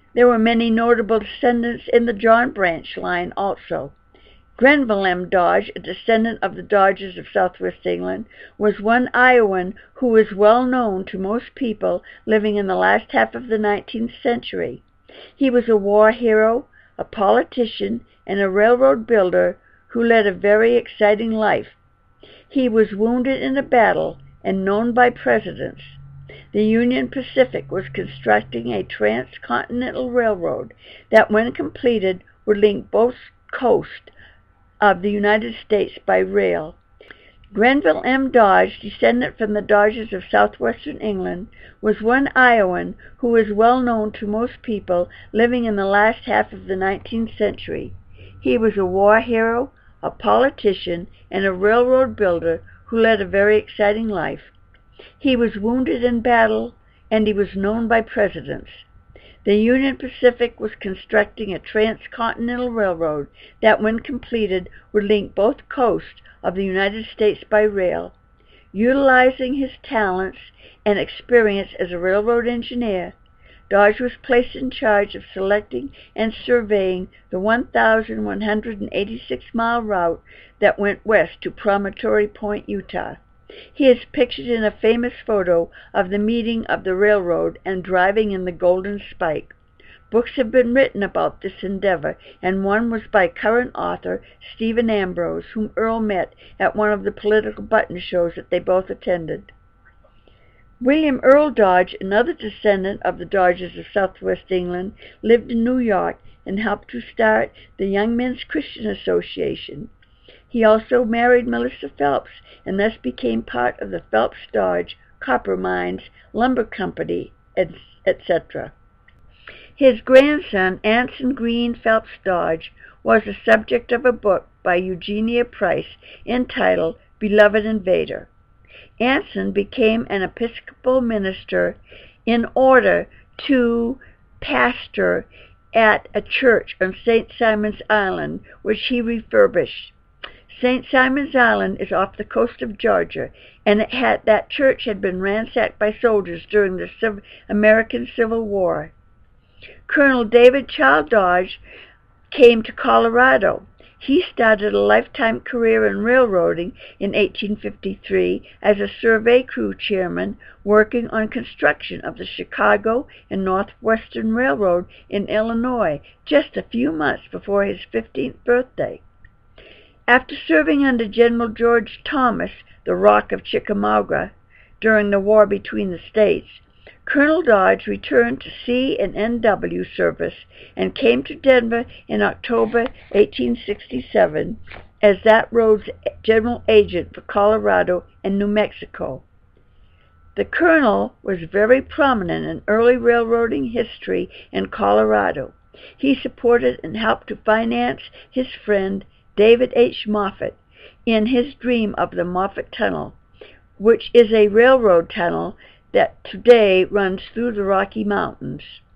There were many notable descendants in the John Branch line also. Grenville M. Dodge, a descendant of the Dodges of southwest England, was one Iowan who is well known to most people living in the last half of the 19th century. He was a war hero, a politician, and a railroad builder who led a very exciting life. He was wounded in a battle and known by presidents. The Union Pacific was constructing a transcontinental railroad that, when completed, would link both coasts of the United States by rail. Grenville M. Dodge, descendant from the Dodges of southwestern England, was one Iowan who is well known to most people living in the last half of the 19th century. He was a war hero, a politician, and a railroad builder who led a very exciting life. He was wounded in battle, and he was known by presidents. The Union Pacific was constructing a transcontinental railroad that, when completed, would link both coasts of the United States by rail. Utilizing his talents and experience as a railroad engineer, Dodge was placed in charge of selecting and surveying the 1,186-mile route that went west to Promontory Point, Utah. He is pictured in a famous photo of the meeting of the railroad and driving in the Golden Spike. Books have been written about this endeavor, and one was by current author Stephen Ambrose, whom Earl met at one of the political button shows that they both attended. William Earl Dodge, another descendant of the Dodges of southwest England, lived in New York and helped to start the Young Men's Christian Association. He also married Melissa Phelps and thus became part of the Phelps-Dodge Copper Mines Lumber Company, etc. His grandson, Anson Green Phelps Dodge, was the subject of a book by Eugenia Price entitled Beloved Invader. Anson became an Episcopal minister in order to pastor at a church on St. Simon's Island, which he refurbished. St. Simon's Island is off the coast of Georgia, and that church had been ransacked by soldiers during the American Civil War. Colonel David Child Dodge came to Colorado. He started a lifetime career in railroading in 1853 as a survey crew chairman working on construction of the Chicago and Northwestern Railroad in Illinois just a few months before his 15th birthday. After serving under General George Thomas, the Rock of Chickamauga, during the war between the states, Colonel Dodge returned to C&NW service and came to Denver in October 1867 as that road's general agent for Colorado and New Mexico. The colonel was very prominent in early railroading history in Colorado. He supported and helped to finance his friend David H. Moffett in his dream of the Moffett Tunnel, which is a railroad tunnel that today runs through the Rocky Mountains.